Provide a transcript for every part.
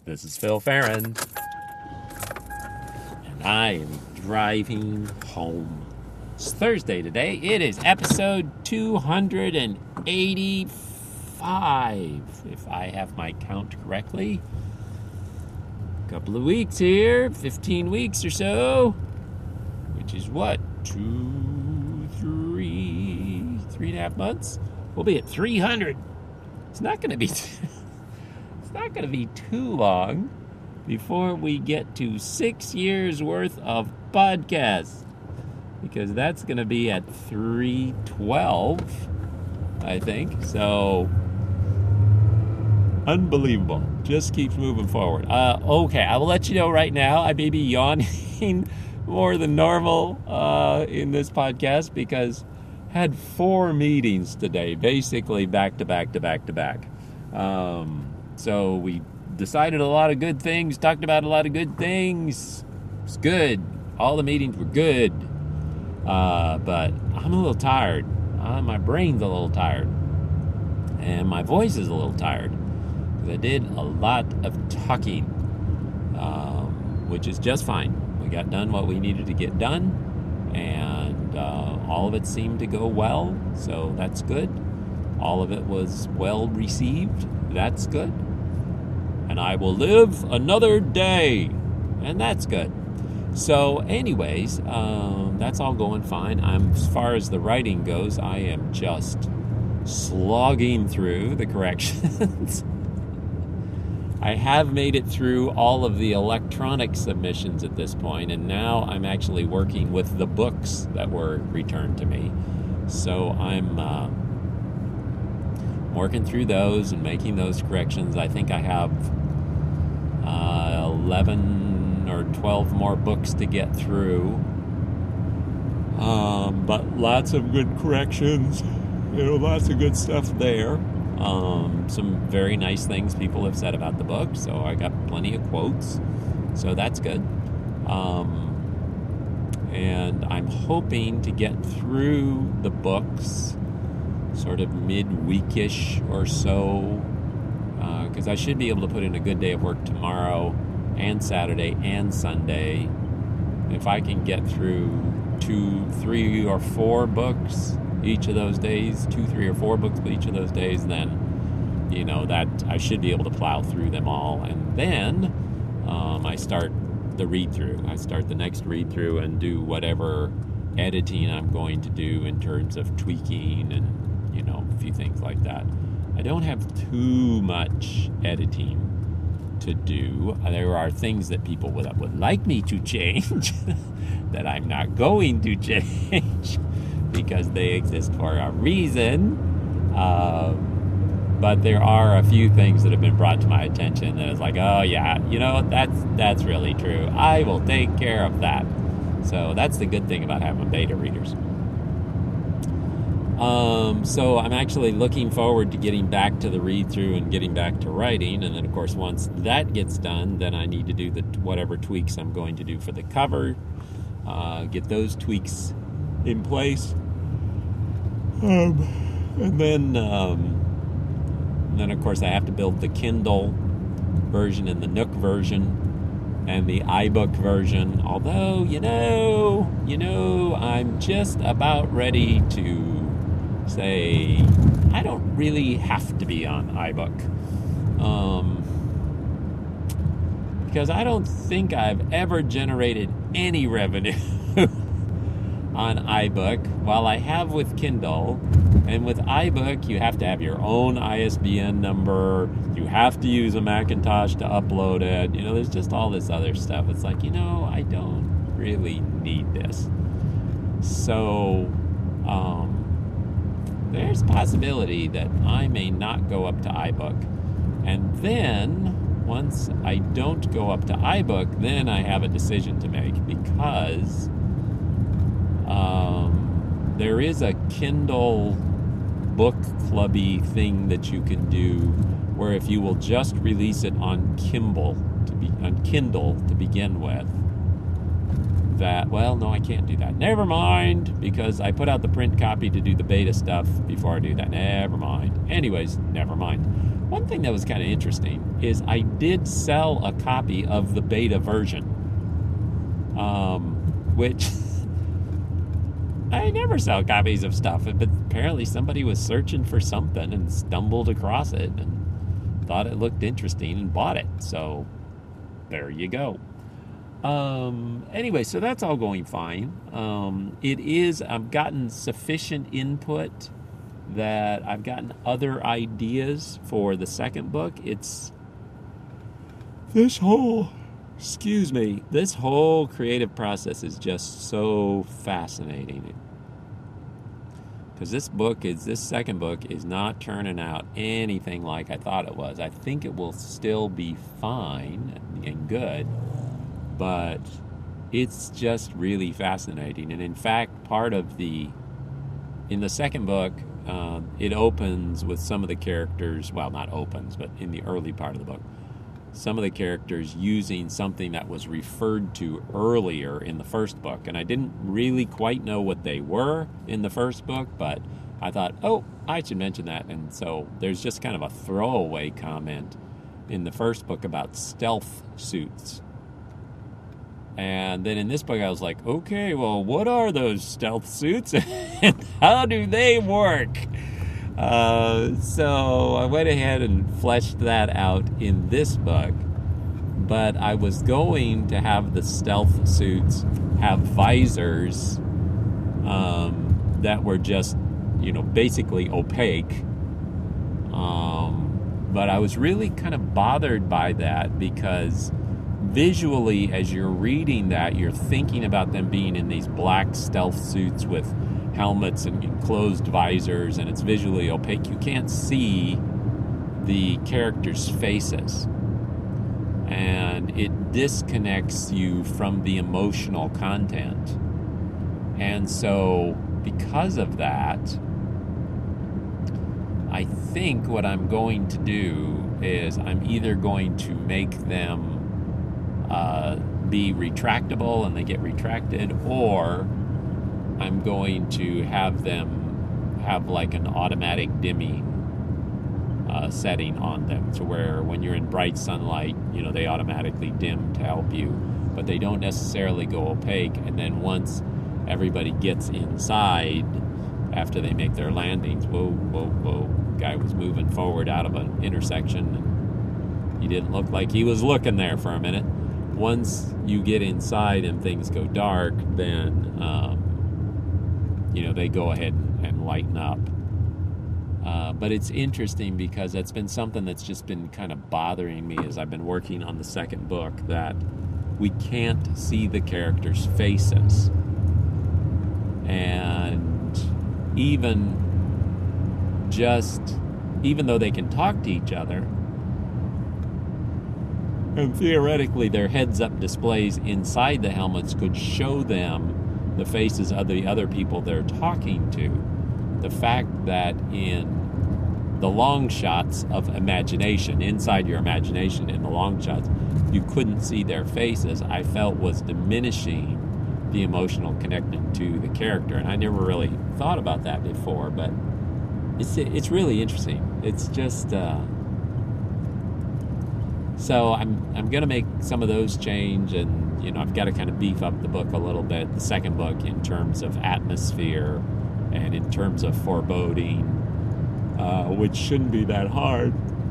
This is Phil Farron, and I am driving home. It's Thursday today. It is episode 285, if I have my count correctly. A couple of weeks here, 15 weeks or so, which is what, 3.5 months? We'll be at 300. It's not going to be... It's not going to be too long before we get to 6 years worth of podcasts, because that's going to be at 312, I think. So, unbelievable. Just keeps moving forward. Okay, I will let you know right now, I may be yawning more than normal in this podcast because I had 4 meetings today, basically back to back to back to back. So we decided a lot of good things, talked about a lot of good things. It's good. All the meetings were good. But I'm a little tired. My brain's a little tired. And my voice is a little tired. Because I did a lot of talking, which is just fine. We got done what we needed to get done. And all of it seemed to go well. So that's good. All of it was well received. That's good. And I will live another day. And that's good. So anyways, that's all going fine. As far as the writing goes, I am just slogging through the corrections. I have made it through all of the electronic submissions at this point, and now I'm actually working with the books that were returned to me. So I'm working through those and making those corrections. I think I have 11 or 12 more books to get through. But lots of good corrections. Lots of good stuff there. Some very nice things people have said about the book, so I got plenty of quotes. So that's good. And I'm hoping to get through the books sort of midweekish or so, because I should be able to put in a good day of work tomorrow and Saturday and Sunday. If I can get through 2, 3, or 4 books each of those days, 2, 3, or 4 books each of those days, then that I should be able to plow through them all. And then I start the read-through. I start the next read-through and do whatever editing I'm going to do in terms of tweaking and a few things like that. I don't have too much editing to do. There are things that people would like me to change that I'm not going to change because they exist for a reason. But there are a few things that have been brought to my attention that is like, oh yeah, that's really true. I will take care of that. So that's the good thing about having beta readers. So I'm actually looking forward to getting back to the read-through and getting back to writing. And then, of course, once that gets done, then I need to do whatever tweaks I'm going to do for the cover. Get those tweaks in place. And then, of course, I have to build the Kindle version and the Nook version and the iBook version. Although, I'm just about ready to say I don't really have to be on iBook. Because I don't think I've ever generated any revenue on iBook, while I have with Kindle. And with iBook, you have to have your own ISBN number. You have to use a Macintosh to upload it. There's just all this other stuff. It's like, I don't really need this. So, there's a possibility that I may not go up to iBook. And then, once I don't go up to iBook, then I have a decision to make, because there is a Kindle book clubby thing that you can do, where if you will just release it on Kindle to begin with, that, well, no, I can't do that. Never mind, because I put out the print copy to do the beta stuff before I do that. Never mind. Anyways, never mind. one thing that was kind of interesting is I did sell a copy of the beta version, which I never sell copies of stuff, but apparently somebody was searching for something and stumbled across it and thought it looked interesting and bought it. So there you go. Anyway, so that's all going fine. I've gotten sufficient input that I've gotten other ideas for the second book. It's this whole creative process is just so fascinating. Because this second book is not turning out anything like I thought it was. I think it will still be fine and good, but it's just really fascinating. And in fact, in the second book, it opens with some of the characters, well, not opens, but in the early part of the book, some of the characters using something that was referred to earlier in the first book. And I didn't really quite know what they were in the first book, but I thought, I should mention that. And so there's just kind of a throwaway comment in the first book about stealth suits. And then in this book, I was like, okay, well, what are those stealth suits and how do they work? So I went ahead and fleshed that out in this book, but I was going to have the stealth suits have visors that were just, basically opaque. But I was really kind of bothered by that because visually, as you're reading that, you're thinking about them being in these black stealth suits with helmets and enclosed visors, and it's visually opaque. You can't see the characters' faces, and it disconnects you from the emotional content. And so because of that, I think what I'm going to do is I'm either going to make them be retractable and they get retracted, or I'm going to have them have like an automatic dimming setting on them, to where when you're in bright sunlight, they automatically dim to help you, but they don't necessarily go opaque. And then once everybody gets inside, after they make their landings, whoa, guy was moving forward out of an intersection and he didn't look like he was looking there for a minute. Once you get inside and things go dark, then they go ahead and lighten up. But it's interesting because that's been something that's just been kind of bothering me as I've been working on the second book, that we can't see the characters' faces. And even though they can talk to each other, and theoretically their heads-up displays inside the helmets could show them the faces of the other people they're talking to, the fact that in the long shots of imagination, inside your imagination in the long shots, you couldn't see their faces, I felt was diminishing the emotional connection to the character. And I never really thought about that before, but it's really interesting. It's just so I'm going to make some of those change, and I've got to kind of beef up the book a little bit, the second book, in terms of atmosphere and in terms of foreboding, which shouldn't be that hard.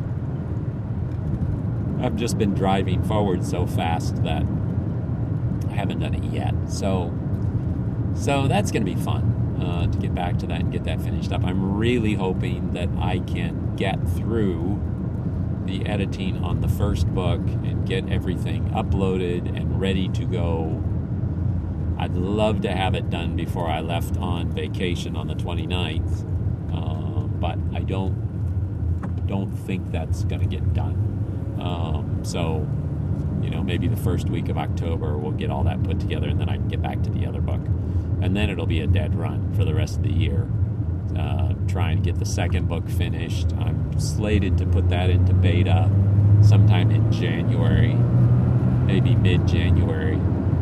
I've just been driving forward so fast that I haven't done it yet. So that's going to be fun to get back to that and get that finished up. I'm really hoping that I can get through the editing on the first book and get everything uploaded and ready to go. I'd love to have it done before I left on vacation on the 29th, but I don't think that's going to get done. So maybe the first week of October we'll get all that put together, and then I can get back to the other book, and then it'll be a dead run for the rest of the year. Trying to get the second book finished. I'm slated to put that into beta sometime in January, maybe mid-January.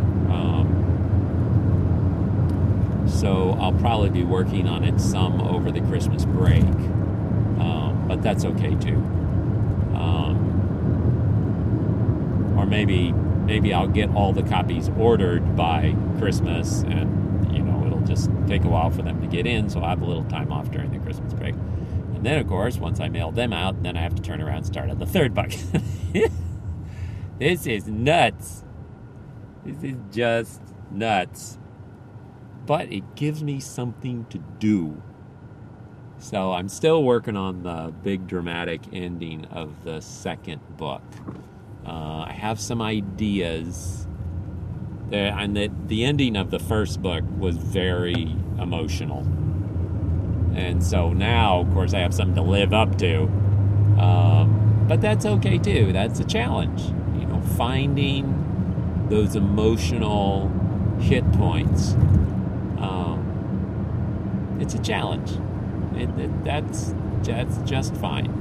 So I'll probably be working on it some over the Christmas break, but that's okay too. Or maybe I'll get all the copies ordered by Christmas, and it'll just take a while for them to get in, so I'll have a little time off during the Christmas break. And then, of course, once I mail them out, then I have to turn around and start on the third book. This is nuts. This is just nuts. But it gives me something to do. So I'm still working on the big dramatic ending of the second book. I have some ideas. And the ending of the first book was very emotional. And so now, of course, I have something to live up to. But that's okay, too. That's a challenge. Finding those emotional hit points. It's a challenge. That's just fine.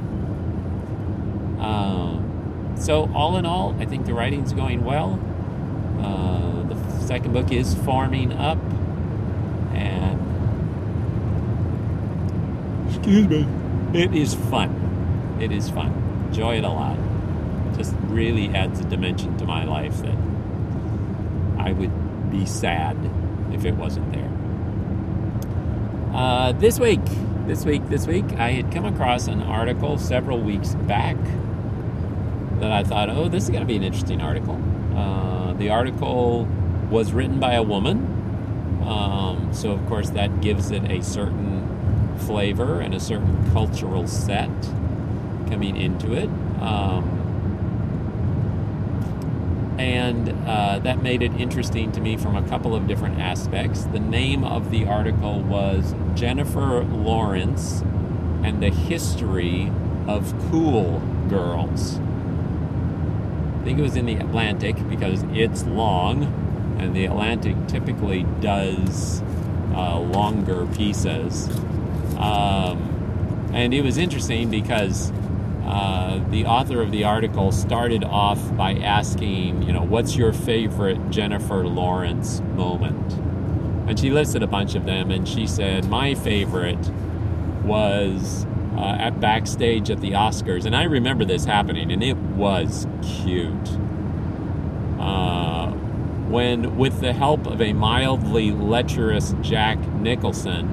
So all in all, I think the writing's going well. The second book is forming up, and excuse me, it is fun. It is fun. Enjoy it a lot. Just really adds a dimension to my life that I would be sad if it wasn't there. This week, I had come across an article several weeks back that I thought, this is going to be an interesting article. The article was written by a woman, so of course that gives it a certain flavor and a certain cultural set coming into it. And that made it interesting to me from a couple of different aspects. The name of the article was Jennifer Lawrence and the History of Cool Girls. I think it was in the Atlantic because it's long, and the Atlantic typically does longer pieces. And it was interesting because the author of the article started off by asking, what's your favorite Jennifer Lawrence moment? And she listed a bunch of them, and she said, my favorite was at backstage at the Oscars. And I remember this happening, and it was cute. When, with the help of a mildly lecherous Jack Nicholson,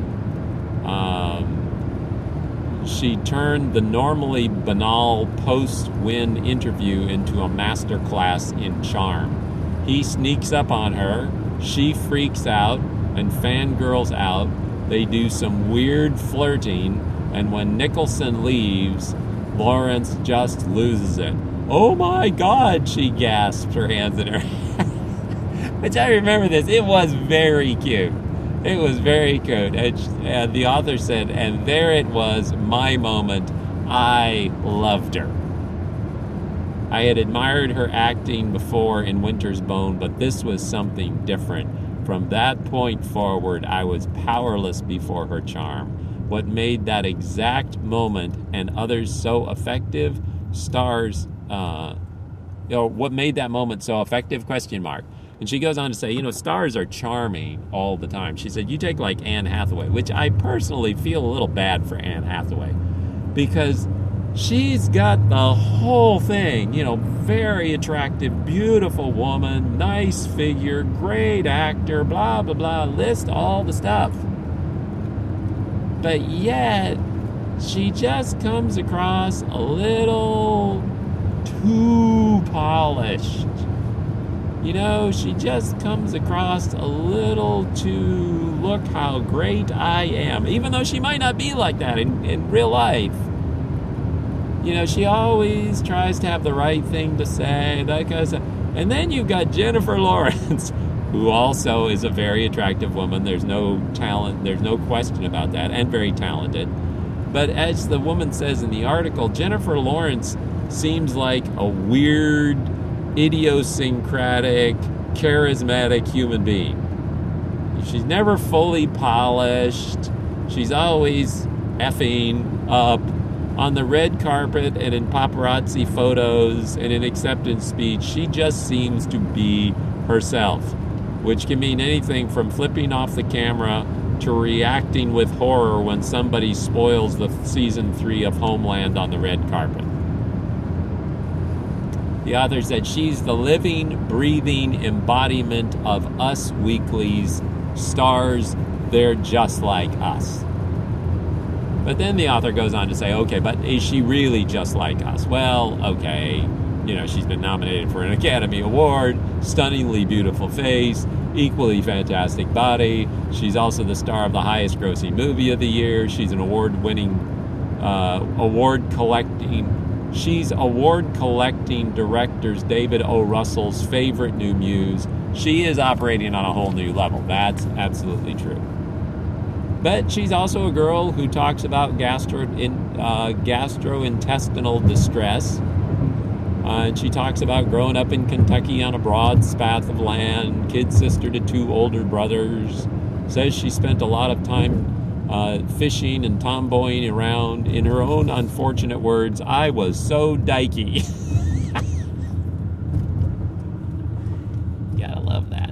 she turned the normally banal post-win interview into a masterclass in charm. He sneaks up on her, she freaks out, and fangirls out. They do some weird flirting, and when Nicholson leaves, Lawrence just loses it. Oh my God, she gasped, her hands in her hair. Which I remember this. It was very cute. It was very cute. And the author said, and there it was, my moment. I loved her. I had admired her acting before in Winter's Bone, but this was something different. From that point forward, I was powerless before her charm. What made that exact moment and others so effective? What made that moment so effective? ? And she goes on to say, stars are charming all the time. She said, you take like Anne Hathaway, which I personally feel a little bad for Anne Hathaway, because she's got the whole thing, very attractive, beautiful woman, nice figure, great actor, blah, blah, blah, list all the stuff. But yet, she just comes across a little too polished. She just comes across a little too, look how great I am. Even though she might not be like that in real life. She always tries to have the right thing to say, that kind of stuff. And then you've got Jennifer Lawrence, who also is a very attractive woman. There's no question about that, and very talented. But as the woman says in the article, Jennifer Lawrence seems like a weird, idiosyncratic, charismatic human being. She's never fully polished. She's always effing up on the red carpet and in paparazzi photos and in acceptance speech. She just seems to be herself, which can mean anything from flipping off the camera to reacting with horror when somebody spoils the season 3 of Homeland on the red carpet. The author said she's the living, breathing embodiment of Us Weekly's stars. They're just like us. But then the author goes on to say, okay, but is she really just like us? Well, okay, she's been nominated for an Academy Award, stunningly beautiful face, equally fantastic body. She's also the star of the highest grossing movie of the year. She's an She's award-collecting directors David O. Russell's favorite new muse. She is operating on a whole new level. That's absolutely true. But she's also a girl who talks about gastrointestinal distress. And she talks about growing up in Kentucky on a broad swath of land, kid sister to 2 older brothers. Says she spent a lot of time fishing and tomboying around. In her own unfortunate words, I was so dykey. Gotta love that.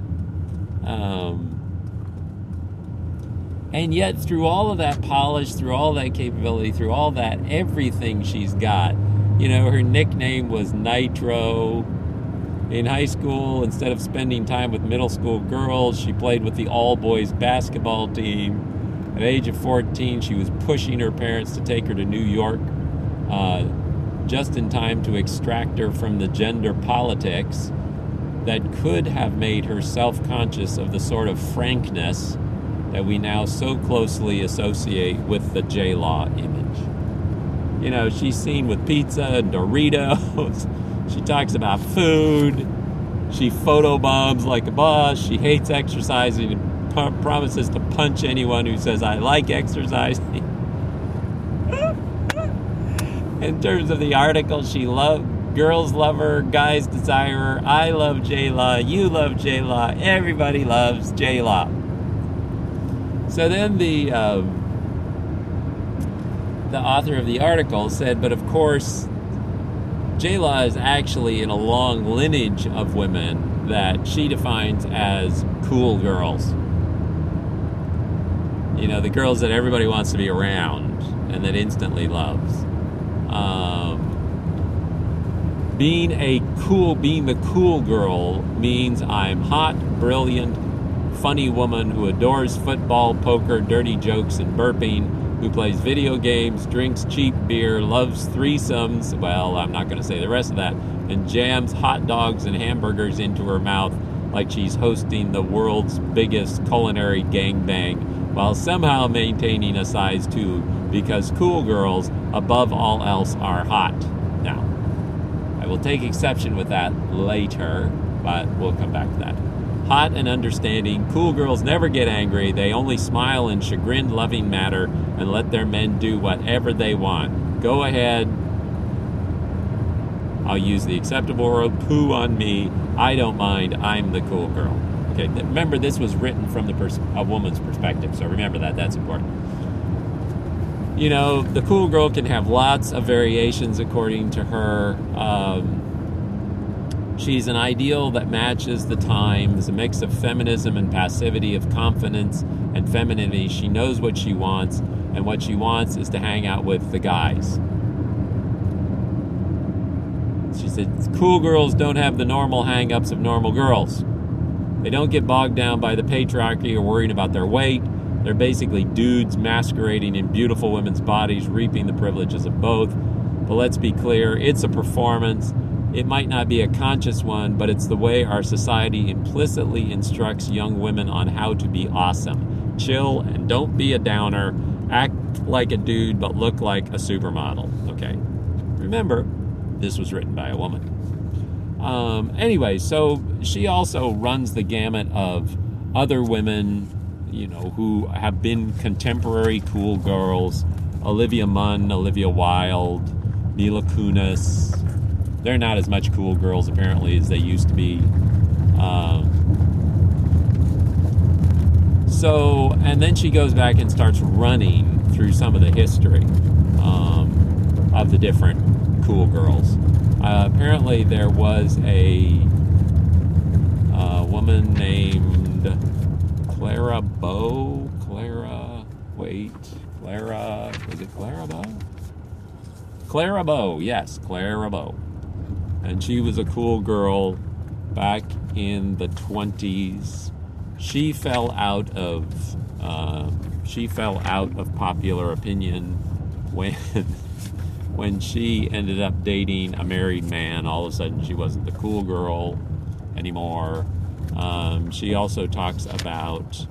And yet, through all of that polish, through all that capability, through all that, everything she's got, her nickname was Nitro. In high school, instead of spending time with middle school girls, she played with the all-boys basketball team. At the age of 14, she was pushing her parents to take her to New York, just in time to extract her from the gender politics that could have made her self-conscious of the sort of frankness that we now so closely associate with the J-Law image. She's seen with pizza and Doritos. She talks about food. She photobombs like a boss. She hates exercising and promises to punch anyone who says, I like exercising. In terms of the article, girls love her, guys desire her. I love J-Law. You love J-Law. Everybody loves J-Law. So then the author of the article said, but of course, J-Law is actually in a long lineage of women that she defines as cool girls. The girls that everybody wants to be around and that instantly loves. Being the cool girl means I'm hot, brilliant, funny woman who adores football, poker, dirty jokes, and burping, who plays video games, drinks cheap beer, loves threesomes, well, I'm not going to say the rest of that, and jams hot dogs and hamburgers into her mouth like she's hosting the world's biggest culinary gangbang, while somehow maintaining a size 2, because cool girls, above all else, are hot. Now, I will take exception with that later, but we'll come back to that. Hot and understanding, cool girls never get angry. They only smile in chagrin-loving manner and let their men do whatever they want. Go ahead. I'll use the acceptable word, poo on me. I don't mind. I'm the cool girl. Okay, remember this was written from a woman's perspective, so remember that. That's important. The cool girl can have lots of variations according to her. She's an ideal that matches the times, a mix of feminism and passivity, of confidence and femininity. She knows what she wants, and what she wants is to hang out with the guys. She said, cool girls don't have the normal hang-ups of normal girls. They don't get bogged down by the patriarchy or worrying about their weight. They're basically dudes masquerading in beautiful women's bodies, reaping the privileges of both. But let's be clear, it's a performance. It might not be a conscious one, but it's the way our society implicitly instructs young women on how to be awesome. Chill and don't be a downer. Act like a dude, but look like a supermodel. Okay. Remember, this was written by a woman. Anyway, so she also runs the gamut of other women, who have been contemporary cool girls. Olivia Munn, Olivia Wilde, Mila Kunis. They're not as much cool girls, apparently, as they used to be. And then she goes back and starts running through some of the history of the different cool girls. Apparently, there was a woman named Clara Bow. Was it Clara Bow? Clara Bow, yes, Clara Bow. and she was a cool girl back in the 20s. She fell out of popular opinion when she ended up dating a married man. All of a sudden, she wasn't the cool girl anymore. She also talks about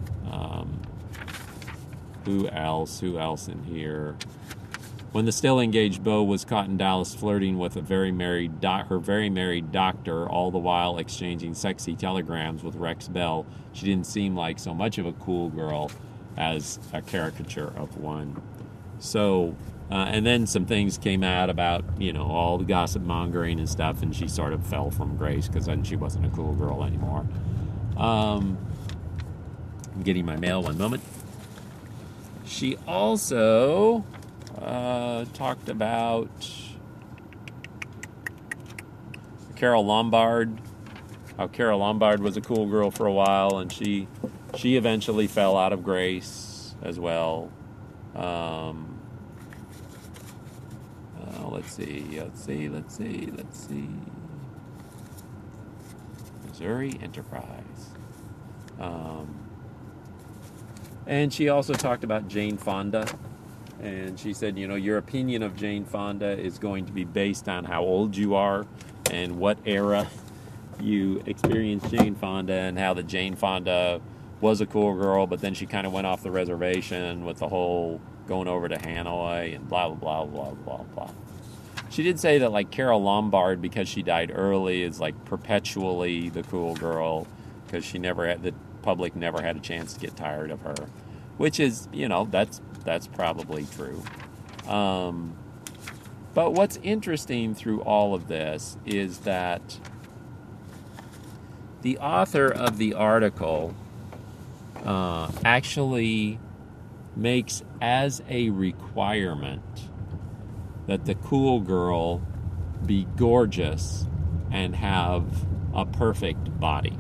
who else in here? When the still engaged beau was caught in Dallas flirting with her very married doctor, all the while exchanging sexy telegrams with Rex Bell, she didn't seem like so much of a cool girl as a caricature of one. So, and then some things came out about, all the gossip mongering and stuff, and she sort of fell from grace because then she wasn't a cool girl anymore. I'm getting my mail, one moment. She also talked about Carole Lombard, how Carole Lombard was a cool girl for a while, and she eventually fell out of grace as well. Let's see. Missouri Enterprise. And she also talked about Jane Fonda. And she said, your opinion of Jane Fonda is going to be based on how old you are and what era you experienced Jane Fonda, and how that Jane Fonda was a cool girl, but then she kind of went off the reservation with the whole going over to Hanoi and blah, blah, blah, blah, blah, blah. She did say that, like, Carole Lombard, because she died early, is, like, perpetually the cool girl, because the public never had a chance to get tired of her, which is, that's probably true. But what's interesting through all of this is that the author of the article actually makes as a requirement that the cool girl be gorgeous and have a perfect body.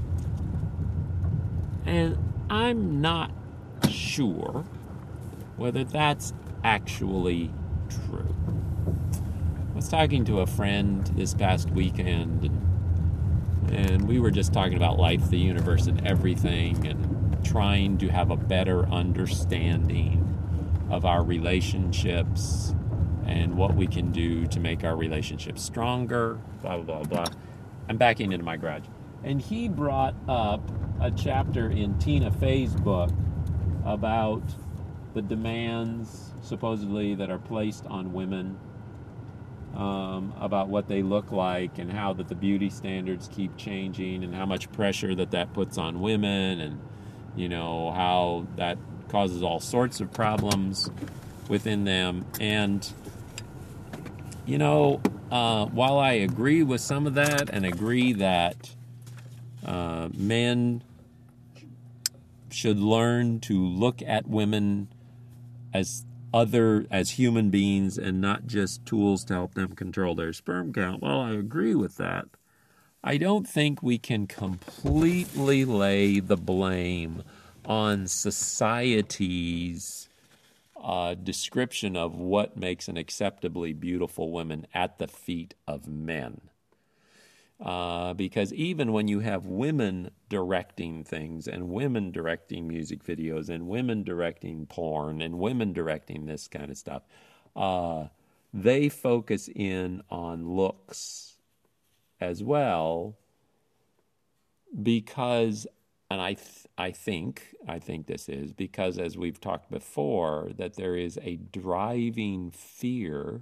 And I'm not sure whether that's actually true. I was talking to a friend this past weekend, and we were just talking about life, the universe, and everything, and trying to have a better understanding of our relationships and what we can do to make our relationships stronger, blah, blah, blah, blah. I'm backing into my garage. And he brought up a chapter in Tina Fey's book about the demands, supposedly, that are placed on women, about what they look like, and how that the beauty standards keep changing, and how much pressure that puts on women, and, how that causes all sorts of problems within them. And, while I agree with some of that, and agree that men should learn to look at women as human beings and not just tools to help them control their sperm count, well, I agree with that. I don't think we can completely lay the blame on society's description of what makes an acceptably beautiful woman at the feet of men. Because even when you have women directing things, and women directing music videos, and women directing porn, and women directing this kind of stuff, they focus in on looks as well, because, and I think this is because, as we've talked before, that there is a driving fear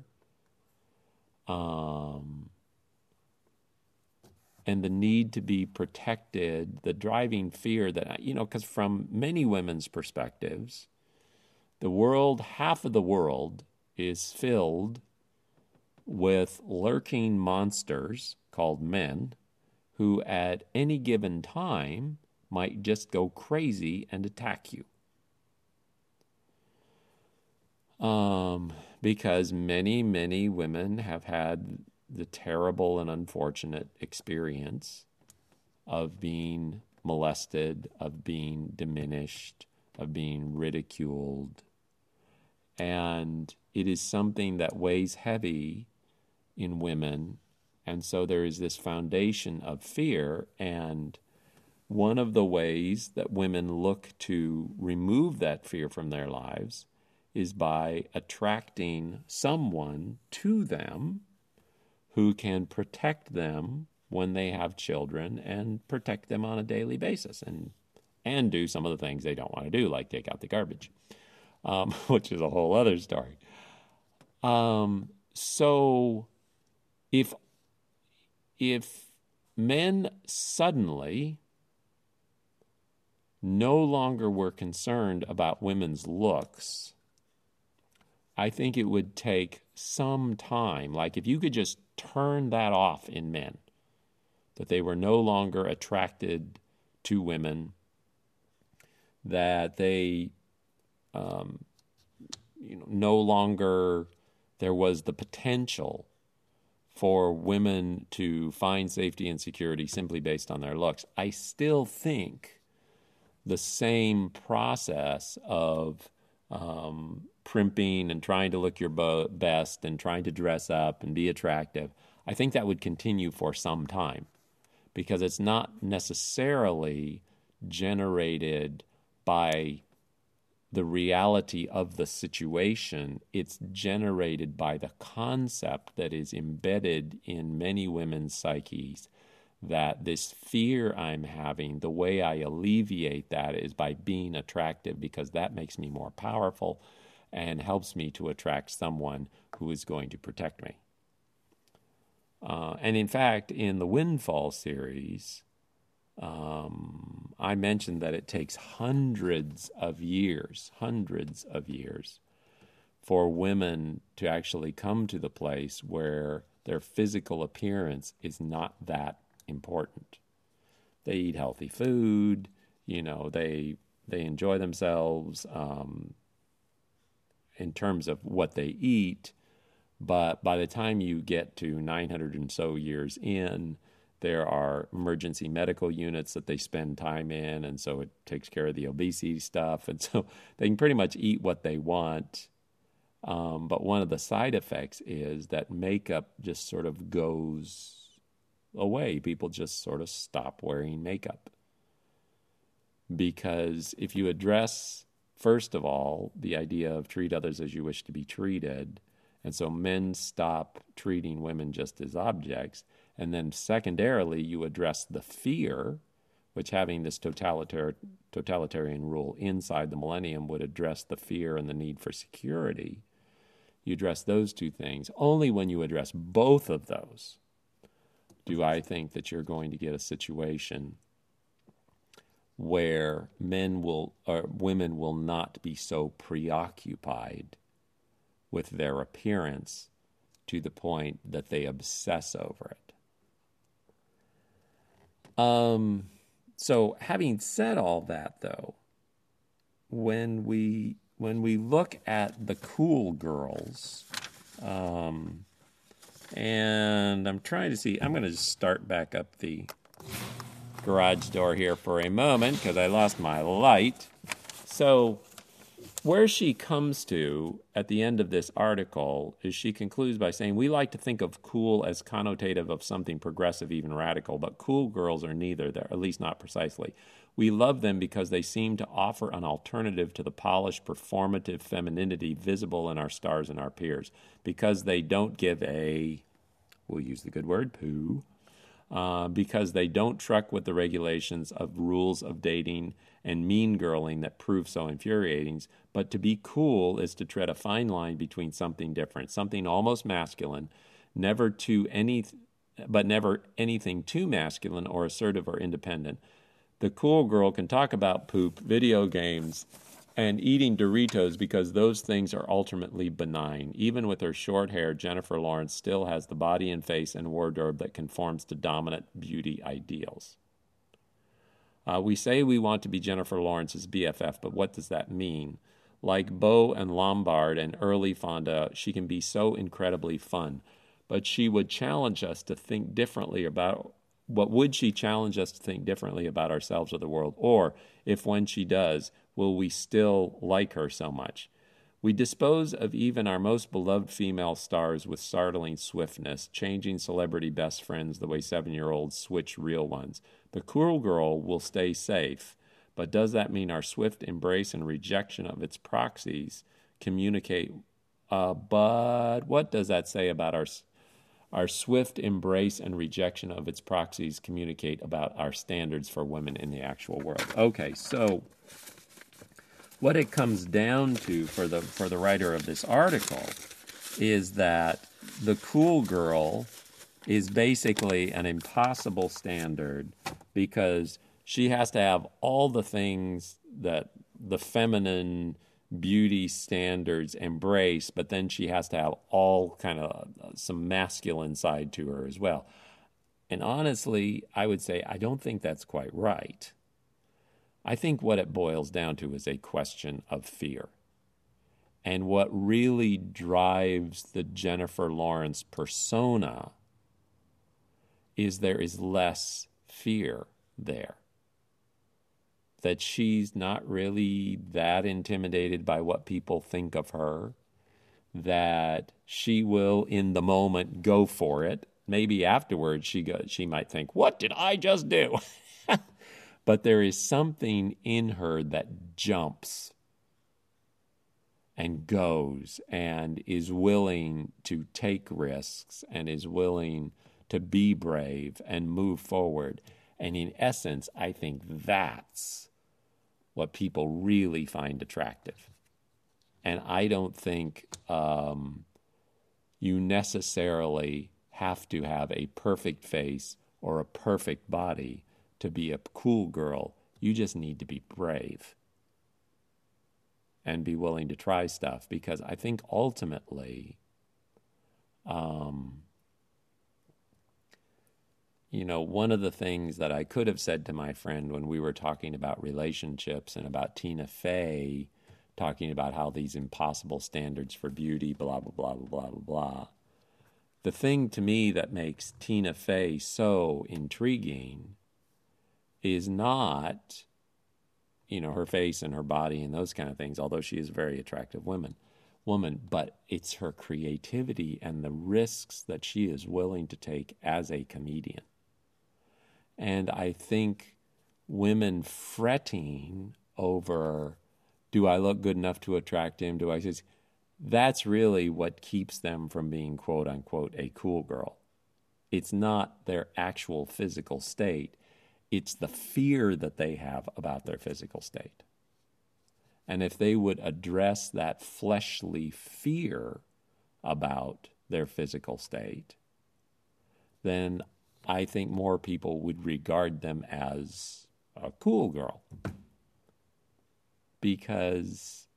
and the need to be protected, the driving fear that, because from many women's perspectives, half of the world is filled with lurking monsters called men who at any given time might just go crazy and attack you. Because many, many women have had the terrible and unfortunate experience of being molested, of being diminished, of being ridiculed. And it is something that weighs heavy in women And so there is this foundation of fear, and one of the ways that women look to remove that fear from their lives is by attracting someone to them who can protect them when they have children and protect them on a daily basis and do some of the things they don't want to do, like take out the garbage, which is a whole other story. So if men suddenly no longer were concerned about women's looks, I think it would take some time. Like if you could just turn that off in men, that they were no longer attracted to women, that they no longer there was the potential for women to find safety and security simply based on their looks. I still think the same process of primping and trying to look your best and trying to dress up and be attractive, I think that would continue for some time, because it's not necessarily generated by the reality of the situation. It's generated by the concept that is embedded in many women's psyches, that this fear I'm having, the way I alleviate that is by being attractive, because that makes me more powerful and helps me to attract someone who is going to protect me. And in fact, in the Windfall series, I mentioned that it takes hundreds of years for women to actually come to the place where their physical appearance is not that important. They eat healthy food, they enjoy themselves in terms of what they eat, but by the time you get to 900 and so years in, there are emergency medical units that they spend time in, and so it takes care of the obesity stuff, and so they can pretty much eat what they want. But one of the side effects is that makeup just sort of goes away. People just sort of stop wearing makeup. Because if you address, first of all, the idea of treat others as you wish to be treated, and so men stop treating women just as objects, and then secondarily you address the fear, which having this totalitarian rule inside the millennium would address the fear and the need for security. You address those two things. Only when you address both of those do I think that you're going to get a situation where women will not be so preoccupied with their appearance to the point that they obsess over it. So having said all that, though, when we look at the cool girls, and I'm trying to see, I'm going to just start back up the garage door here for a moment because I lost my light. So where she comes to at the end of this article is she concludes by saying, we like to think of cool as connotative of something progressive, even radical, but cool girls are neither, at least not precisely. We love them because they seem to offer an alternative to the polished, performative femininity visible in our stars and our peers, because they don't give we'll use the good word, poo, because they don't truck with the regulations of rules of dating and mean girling that prove so infuriating. But to be cool is to tread a fine line between something different, something almost masculine, never anything too masculine or assertive or independent. The cool girl can talk about poop, video games, and eating Doritos because those things are ultimately benign. Even with her short hair, Jennifer Lawrence still has the body and face and wardrobe that conforms to dominant beauty ideals. We say we want to be Jennifer Lawrence's BFF, but what does that mean? Like Beau and Lombard and early Fonda, she can be so incredibly fun. But she would challenge us to think differently about... What would she challenge us to think differently about ourselves or the world? Or, if when she does, will we still like her so much? We dispose of even our most beloved female stars with startling swiftness, changing celebrity best friends the way 7-year-olds switch real ones. The cool girl will stay safe, but does that mean our swift embrace and rejection of its proxies communicate? But what does that say about our swift embrace and rejection of its proxies communicate about our standards for women in the actual world? Okay, so what it comes down to for the writer of this article is that the cool girl is basically an impossible standard because she has to have all the things that the feminine beauty standards embrace, but then she has to have all kind of some masculine side to her as well. And honestly, I would say I don't think that's quite right. I think what it boils down to is a question of fear. And what really drives the Jennifer Lawrence persona is there is less fear there. That she's not really that intimidated by what people think of her, that she will, in the moment, go for it. Maybe afterwards she might think, what did I just do? But there is something in her that jumps and goes and is willing to take risks and is willing to be brave and move forward. And in essence, I think that's what people really find attractive. And I don't think you necessarily have to have a perfect face or a perfect body to be a cool girl. You just need to be brave and be willing to try stuff, because I think ultimately, one of the things that I could have said to my friend when we were talking about relationships and about Tina Fey talking about how these impossible standards for beauty, blah, blah, blah, blah, blah, blah, blah. The thing to me that makes Tina Fey so intriguing is not, her face and her body and those kind of things, although she is a very attractive woman, but it's her creativity and the risks that she is willing to take as a comedian. And I think women fretting over, do I look good enough to attract him? That's really what keeps them from being, quote unquote, a cool girl. It's not their actual physical state. It's the fear that they have about their physical state. And if they would address that fleshly fear about their physical state, then I think more people would regard them as a cool girl. Because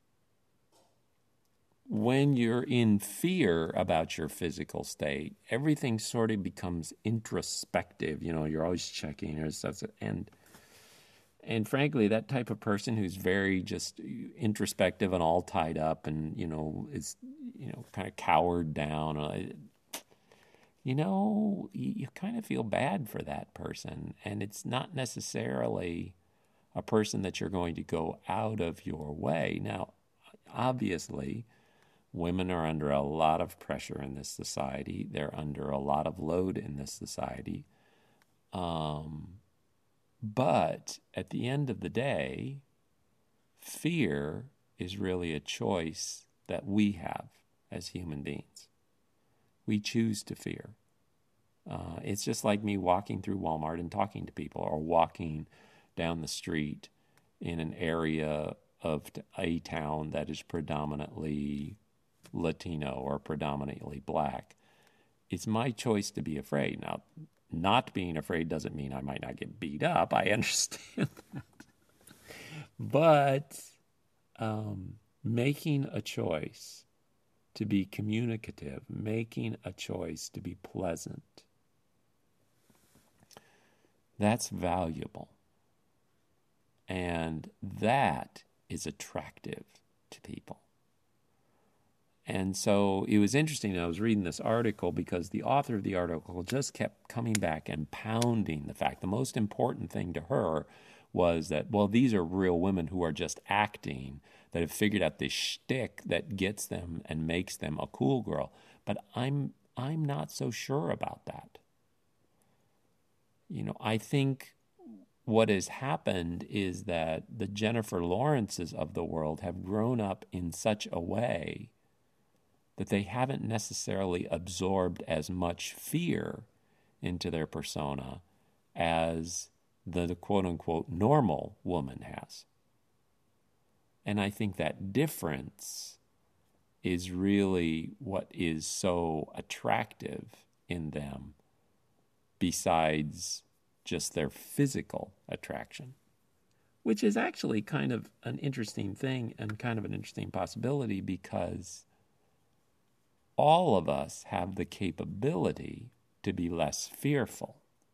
when you're in fear about your physical state, everything sort of becomes introspective. You're always checking or stuff. And frankly, that type of person who's very just introspective and all tied up and, is, kind of cowered down, you kind of feel bad for that person. And it's not necessarily a person that you're going to go out of your way. Now, obviously, women are under a lot of pressure in this society. They're under a lot of load in this society. But at the end of the day, fear is really a choice that we have as human beings. We choose to fear. It's just like me walking through Walmart and talking to people, or walking down the street in an area of a town that is predominantly Latino or predominantly black. It's my choice to be afraid. Now, not being afraid doesn't mean I might not get beat up. I understand that. But making a choice to be communicative, making a choice to be pleasant, that's valuable. And that is attractive to people. And so it was interesting. I was reading this article because the author of the article just kept coming back and pounding the fact the most important thing to her was that, well, these are real women who are just acting, that have figured out this shtick that gets them and makes them a cool girl. But I'm not so sure about that. I think what has happened is that the Jennifer Lawrences of the world have grown up in such a way that they haven't necessarily absorbed as much fear into their persona as the quote-unquote normal woman has. And I think that difference is really what is so attractive in them, besides just their physical attraction, which is actually kind of an interesting thing and kind of an interesting possibility, because all of us have the capability to be less fearful,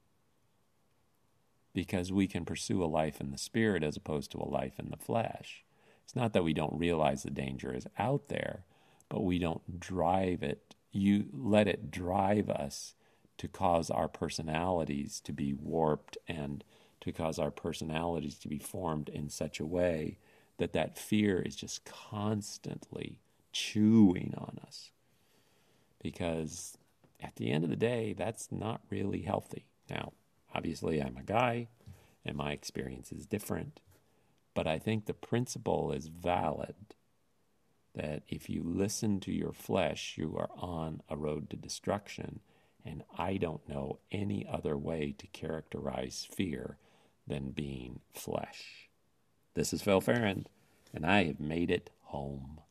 because we can pursue a life in the spirit as opposed to a life in the flesh. It's not that we don't realize the danger is out there, but we don't drive it. You let it drive us to cause our personalities to be warped and to cause our personalities to be formed in such a way that that fear is just constantly chewing on us. Because at the end of the day, that's not really healthy. Now, obviously, I'm a guy, and my experience is different. But I think the principle is valid, that if you listen to your flesh, you are on a road to destruction. And I don't know any other way to characterize fear than being flesh. This is Phil Farrand, and I have made it home.